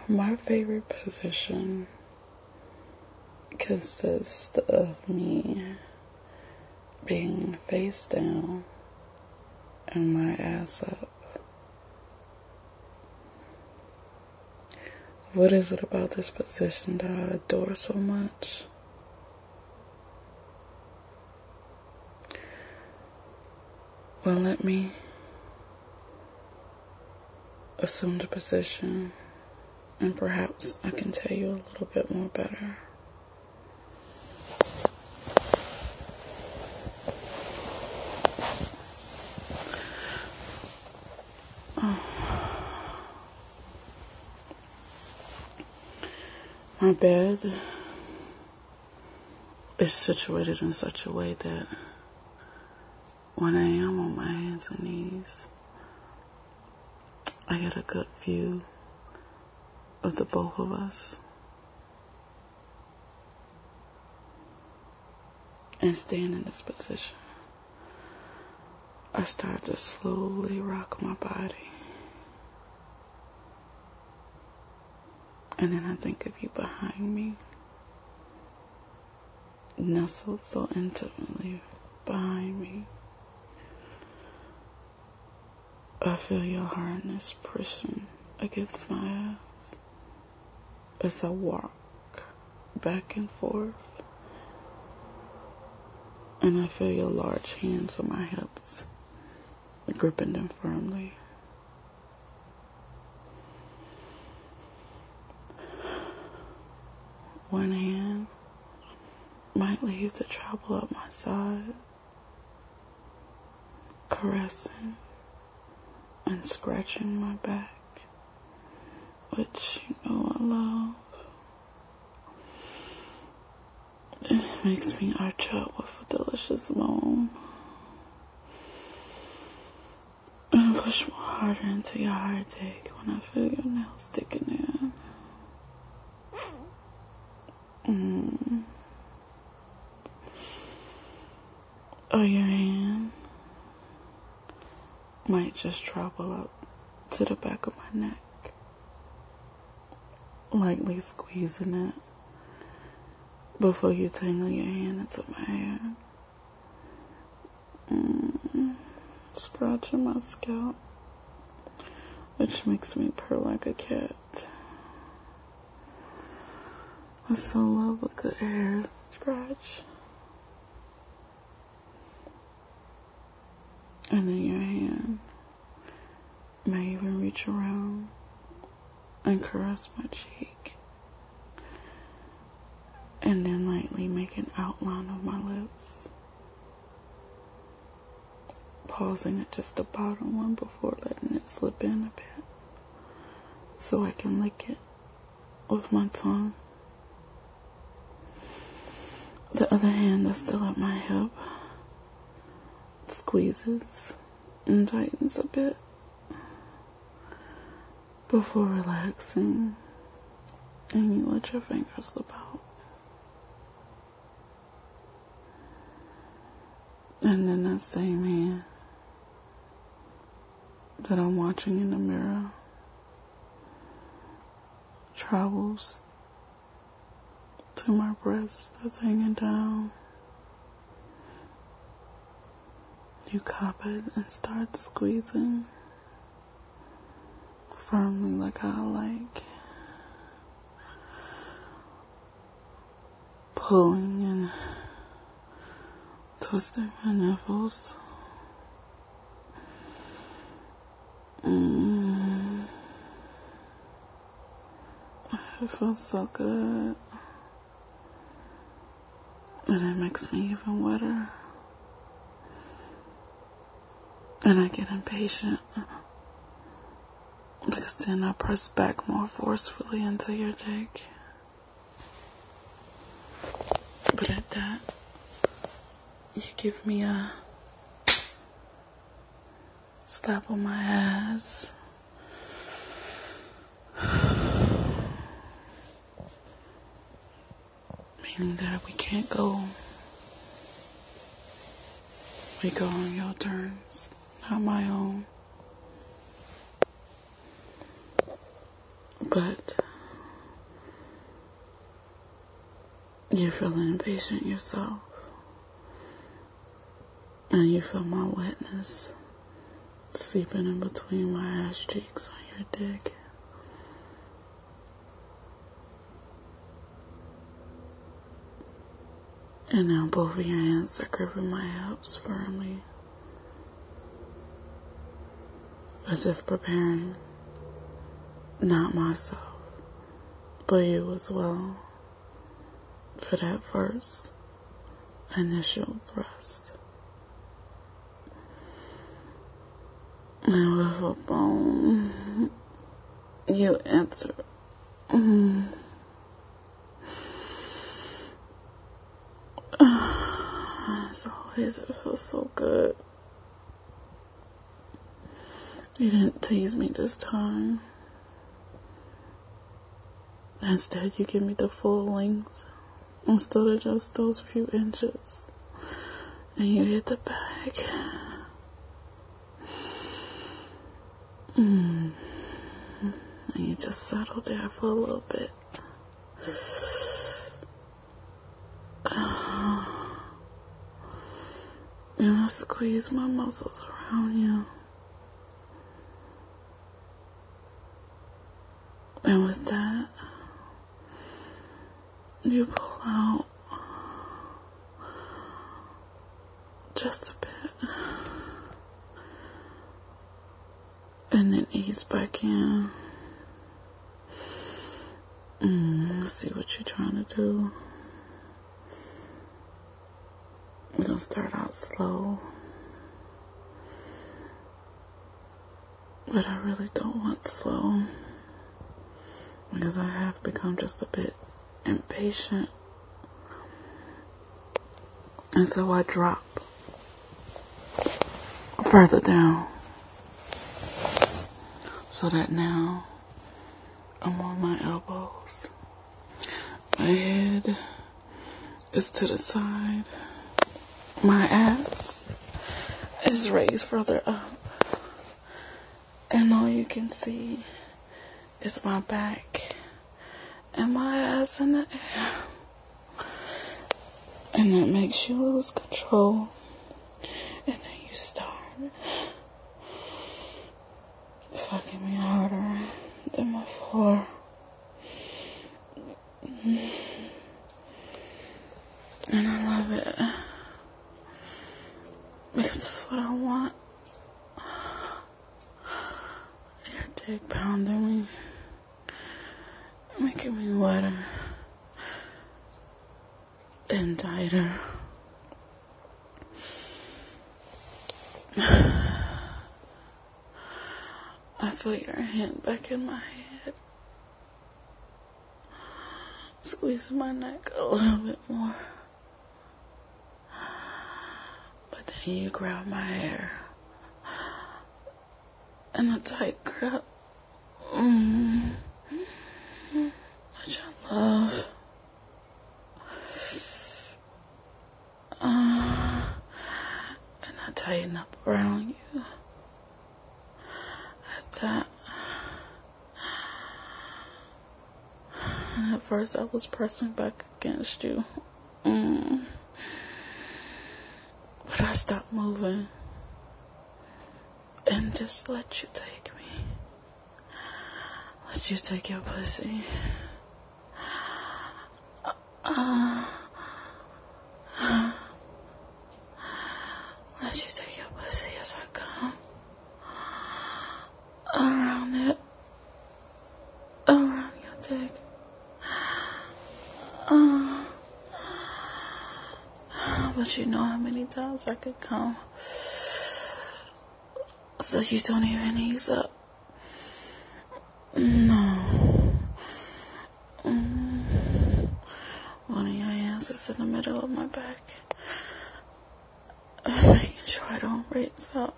My favorite position consists of me being face down and my ass up. What is it about this position that I adore so much? Well, let me assume the position, and perhaps I can tell you a little bit more better. My bed is situated in such a way that when I am on my hands and knees, I get a good view of the both of us. And staying in this position, I start to slowly rock my body. And then I think of you behind me, nestled so intimately behind me. I feel your hardness pushing against my ass as I walk back and forth. And I feel your large hands on my hips, gripping them firmly. One hand might leave to travel up my side, caressing and scratching my back, which you know I love. It makes me arch up with a delicious moan and push more harder into your hard dick when I feel your nails sticking in. Or your hand might just travel up to the back of my neck, lightly squeezing it before you tangle your hand into my hair. Scratching my scalp, which makes me purr like a cat. I so love a good hair scratch. And then your hand may even reach around and caress my cheek. And then lightly make an outline of my lips, pausing at just the bottom one before letting it slip in a bit so I can lick it with my tongue. The other hand that's still at my hip squeezes and tightens a bit before relaxing, and you let your fingers slip out. And then that same hand that I'm watching in the mirror travels to my breast that's hanging down. You cop it and start squeezing firmly like I like, pulling and twisting my nipples. It feels so good. And it makes me even wetter. And I get impatient because then I press back more forcefully into your dick. But at that, you give me a slap on my ass. Meaning that we can't go. We go on your terms, not my own. But You're feeling impatient yourself. And you feel my wetness seeping in between my ass cheeks on your dick. And now both of your hands are gripping my hips firmly, as if preparing, not myself, but you as well, for that first initial thrust. And with a bone, you answer. As always, it feels so good. You didn't tease me this time. Instead, you give me the full length instead of just those few inches. And you hit the bag. And you just settle there for a little bit. And I squeeze my muscles around you. And with that, you pull out just a bit. And then ease back in. Let's see what you're trying to do. We're going to start out slow. But I really don't want slow. Because I have become just a bit impatient. And so I drop further down. So that now I'm on my elbows. My head is to the side. My ass is raised further up. And all you can see is my back and my ass in the air. And that makes you lose control. And then you start fucking me harder than before. And I love it. Because that's what I want. Your dick pounding me. Making me wetter. And tighter. I feel your hand back in my head. Squeezing my neck a little bit more. But then you grab my hair. In a tight grip. Which I love. And I tighten up around you. At that. And at first I was pressing back against you. But I stopped moving. And just let you take me. Let you take your pussy. Let you take your pussy as I come around it, around your dick. But you know how many times I could come, so you don't even ease up. No. One of your hands is in the middle of my back, making sure I don't raise up.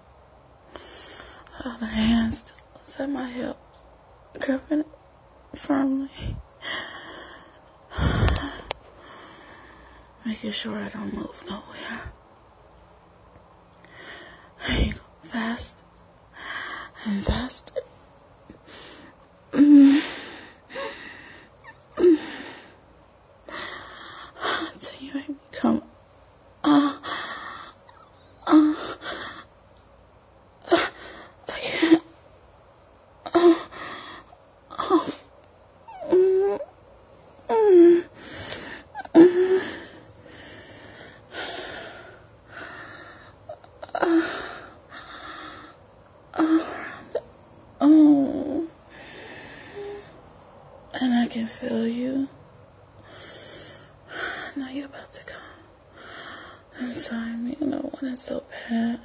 The other hand is at my hip, gripping it firmly, making sure I don't move nowhere. And you go fast and faster. And I can feel you. I know you're about to come inside me, and I want it so bad.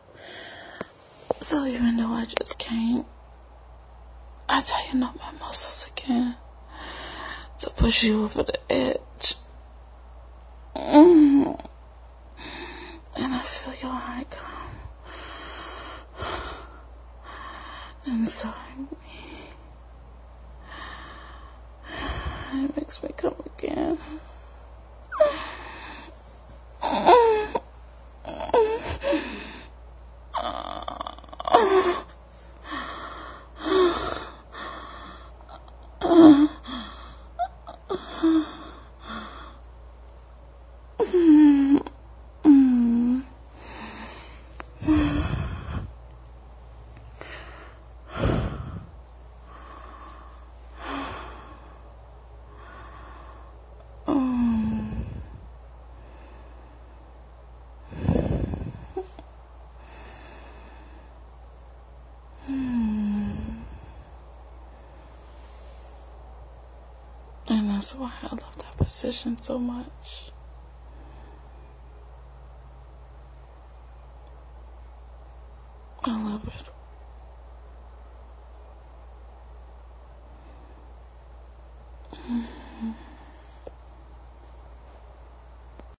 So even though I just can't, I tighten up my muscles again to push you over the edge. And I feel your heart come inside me. It makes me come again. And that's why I love that position so much. I love it.